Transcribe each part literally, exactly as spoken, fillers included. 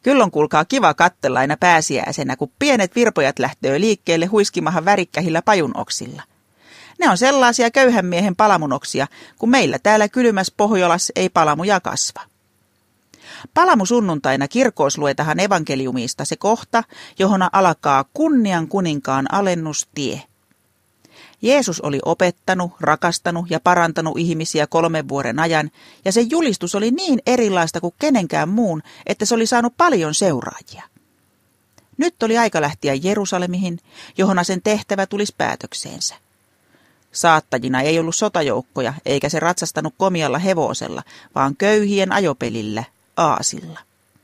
Kyllä on kuulkaa kiva katsella aina pääsiäisenä, kun pienet virpojat lähtee liikkeelle huiskimahan värikkähillä pajunoksilla. Ne on sellaisia köyhän miehen palamunoksia, kun meillä täällä kylmässä Pohjolassa ei palamuja kasva. Palamusunnuntaina kirkossa luetahan evankeliumista se kohta, johon alkaa kunnian kuninkaan alennustie. Jeesus oli opettanut, rakastanut ja parantanut ihmisiä kolmen vuoden ajan, ja se julistus oli niin erilaista kuin kenenkään muun, että se oli saanut paljon seuraajia. Nyt oli aika lähteä Jerusalemihin, johon sen tehtävä tulisi päätökseensä. Saattajina ei ollut sotajoukkoja, eikä se ratsastanut komialla hevosella, vaan köyhien ajopelillä, aasilla.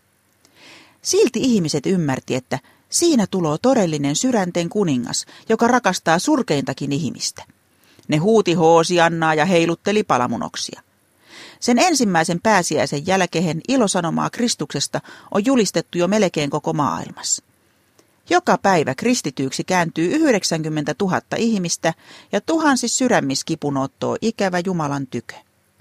Silti ihmiset ymmärti, että siinä tuloo todellinen sydänten kuningas, joka rakastaa surkeintakin ihmistä. Ne huuti hoosiannaa ja heilutteli palamunoksia. Sen ensimmäisen pääsiäisen jälkeen ilosanomaa Kristuksesta on julistettu jo melkein koko maailmassa. Joka päivä kristityyksi kääntyy yhdeksänkymmentätuhatta ihmistä ja tuhansis sydämis kipunoottoo ikävä Jumalan tykö.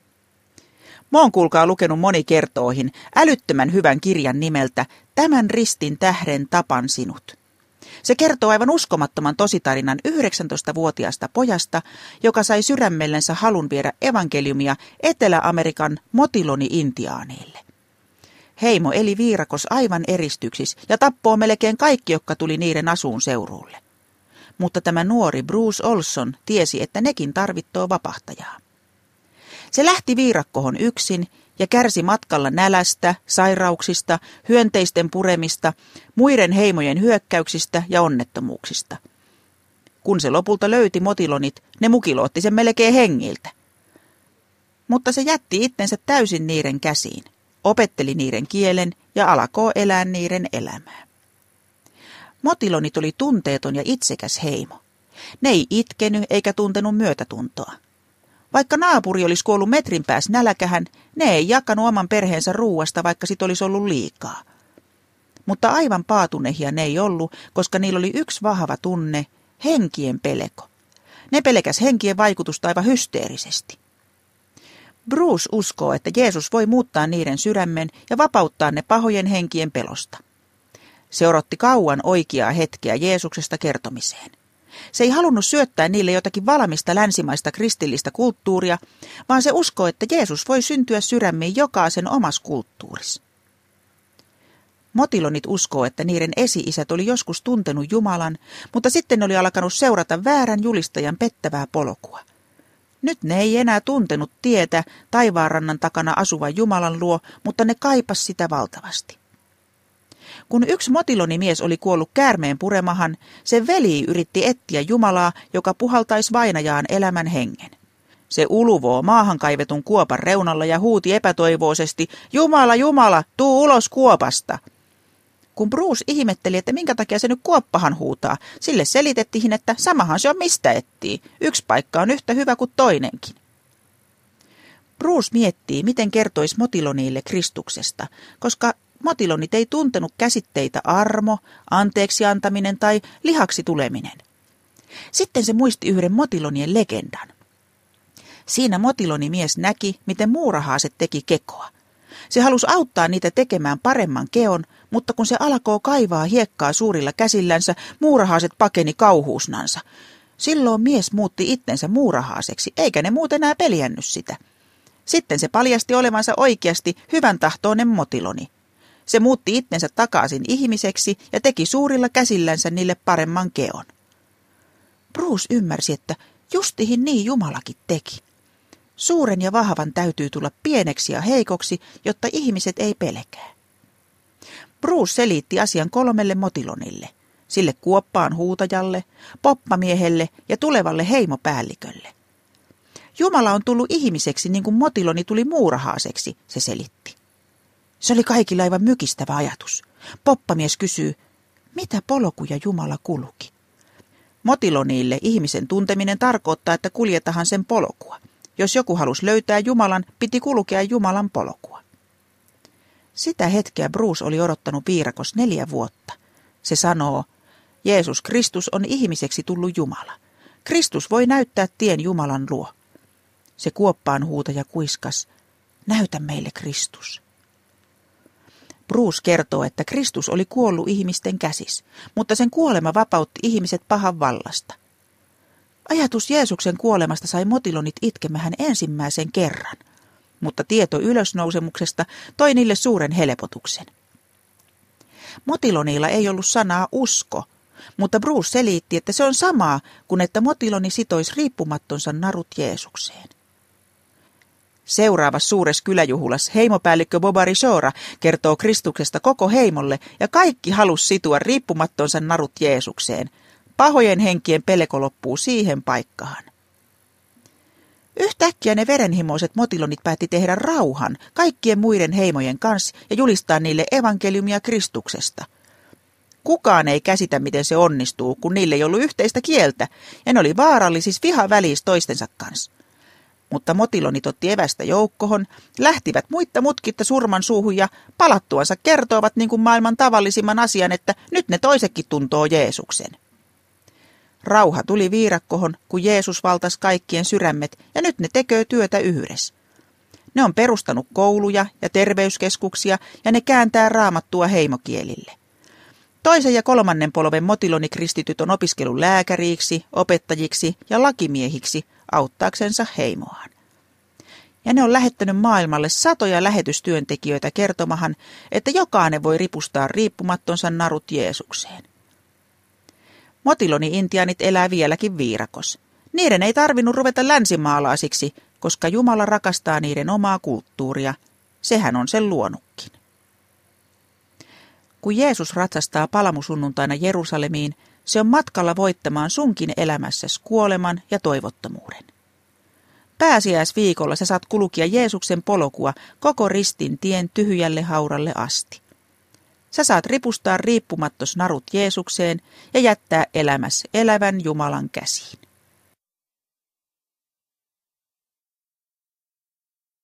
Mä oon kuulkaa lukenut monikertoihin älyttömän hyvän kirjan nimeltä Tämän ristin tähden tapan sinut. Se kertoo aivan uskomattoman tositarinan yhdeksäntoistavuotiaasta pojasta, joka sai sydämellensä halun viedä evankeliumia Etelä-Amerikan Motiloni-intiaaneille. Heimo eli viirakos aivan eristyksis ja tappoo melkein kaikki, jotka tuli niiden asuun seuruulle. Mutta tämä nuori Bruce Olson tiesi, että nekin tarvittoo vapahtajaa. Se lähti viirakkohon yksin ja kärsi matkalla nälästä, sairauksista, hyönteisten puremista, muiden heimojen hyökkäyksistä ja onnettomuuksista. Kun se lopulta löyti Motilonit, ne mukilootti sen melkein hengiltä. Mutta se jätti itsensä täysin niiden käsiin, opetteli niiden kielen ja alkoi elää niiden elämää. Motilonit oli tunteeton ja itsekäs heimo. Ne ei itkenyt eikä tuntenut myötätuntoa. Vaikka naapuri olisi kuollut metrin päässä nälkähän, ne ei jakanut oman perheensä ruuasta, vaikka sit olisi ollut liikaa. Mutta aivan paatunehia ne ei ollut, koska niillä oli yksi vahva tunne, henkien pelko. Ne pelkäs henkien vaikutusta aivan hysteerisesti. Bruce uskoo, että Jeesus voi muuttaa niiden sydämen ja vapauttaa ne pahojen henkien pelosta. Se odotti kauan oikeaa hetkeä Jeesuksesta kertomiseen. Se ei halunnut syöttää niille jotakin valmista länsimaista kristillistä kulttuuria, vaan se uskoo, että Jeesus voi syntyä sydämiin jokaisen omassa kulttuurissa. Motilonit uskoo, että niiden esi-isät oli joskus tuntenut Jumalan, mutta sitten ne oli alkanut seurata väärän julistajan pettävää polkua. Nyt ne ei enää tuntenut tietä taivaanrannan takana asuvan Jumalan luo, mutta ne kaipas sitä valtavasti. Kun yksi motilonimies oli kuollut käärmeen puremahan, sen veli yritti etsiä Jumalaa, joka puhaltaisi vainajaan elämän hengen. Se uluvoo maahan kaivetun kuopan reunalla ja huuti epätoivoisesti, Jumala, Jumala, tuu ulos kuopasta! Kun Bruce ihmetteli, että minkä takia se nyt kuoppahan huutaa, sille selitettiin, että samahan se on mistä etsii. Yksi paikka on yhtä hyvä kuin toinenkin. Bruce miettii, miten kertoisi motilonille Kristuksesta, koska motilonit ei tuntenut käsitteitä armo, anteeksi antaminen tai lihaksi tuleminen. Sitten se muisti yhden motilonien legendan. Siinä motilonimies näki, miten muurahaaset teki kekoa. Se halusi auttaa niitä tekemään paremman keon, mutta kun se alkoi kaivaa hiekkaa suurilla käsillänsä, muurahaaset pakeni kauhuusnansa. Silloin mies muutti itsensä muurahaaseksi, eikä ne muuten enää peljännyt sitä. Sitten se paljasti olevansa oikeasti hyvän tahtoinen motiloni. Se muutti itsensä takaisin ihmiseksi ja teki suurilla käsillänsä niille paremman keon. Bruce ymmärsi, että justihin niin Jumalakin teki. Suuren ja vahvan täytyy tulla pieneksi ja heikoksi, jotta ihmiset ei pelkää. Bruce selitti asian kolmelle motilonille, sille kuoppaan huutajalle, poppamiehelle ja tulevalle heimopäällikölle. Jumala on tullut ihmiseksi niin kuin motiloni tuli muurahaaseksi, se selitti. Se oli kaikilla aivan mykistävä ajatus. Poppamies kysyy, mitä polkuja Jumala kulki? Motilonille ihmisen tunteminen tarkoittaa, että kuljetahan sen polkua. Jos joku halusi löytää Jumalan, piti kulkea Jumalan polkua. Sitä hetkeä Bruce oli odottanut viirakos neljä vuotta. Se sanoo, Jeesus Kristus on ihmiseksi tullut Jumala. Kristus voi näyttää tien Jumalan luo. Se kuoppaan huutaja kuiskas, näytä meille Kristus. Bruce kertoo, että Kristus oli kuollut ihmisten käsis, mutta sen kuolema vapautti ihmiset pahan vallasta. Ajatus Jeesuksen kuolemasta sai motilonit itkemään ensimmäisen kerran, mutta tieto ylösnousemuksesta toi niille suuren helpotuksen. Motilonilla ei ollut sanaa usko, mutta Bruce selitti, että se on samaa kuin että motiloni sitoisi riippumattonsa narut Jeesukseen. Seuraavassa suuressa kyläjuhlas heimopäällikkö Bobari Shora kertoo Kristuksesta koko heimolle ja kaikki halus situa riippumattonsa narut Jeesukseen. Pahojen henkien pelko loppuu siihen paikkaan. Yhtäkkiä ne verenhimoiset motilonit päätti tehdä rauhan kaikkien muiden heimojen kanssa ja julistaa niille evankeliumia Kristuksesta. Kukaan ei käsitä, miten se onnistuu, kun niille ei ollut yhteistä kieltä, ja ne oli vaarallisissa vihavälissä toistensa kanssa. Mutta motilonit otti evästä joukkohon, lähtivät muitta mutkitta surman suuhun ja palattuansa kertoivat niin kuin maailman tavallisimman asian, että nyt ne toisetkin tuntoo Jeesuksen. Rauha tuli viirakkohon, kun Jeesus valtasi kaikkien sydämet, ja nyt ne tekee työtä yhdessä. Ne on perustanut kouluja ja terveyskeskuksia, ja ne kääntää raamattua heimokielille. Toisen ja kolmannen polven motilonikristityt on opiskellut lääkäriksi, opettajiksi ja lakimiehiksi auttaaksensa heimoaan. Ja ne on lähettänyt maailmalle satoja lähetystyöntekijöitä kertomahan, että jokainen voi ripustaa riippumattonsa narut Jeesukseen. Motiloni-intiaanit elää vieläkin viirakos. Niiden ei tarvinnut ruveta länsimaalaisiksi, koska Jumala rakastaa niiden omaa kulttuuria. Sehän on sen luonutkin. Kun Jeesus ratsastaa palamusunnuntaina Jerusalemiin, se on matkalla voittamaan sunkin elämässäsi kuoleman ja toivottomuuden. Pääsiäisviikolla sä saat kulkia Jeesuksen polkua koko ristin tien tyhjälle hauralle asti. Sä saat ripustaa riippumattos narut Jeesukseen ja jättää elämässä elävän Jumalan käsiin.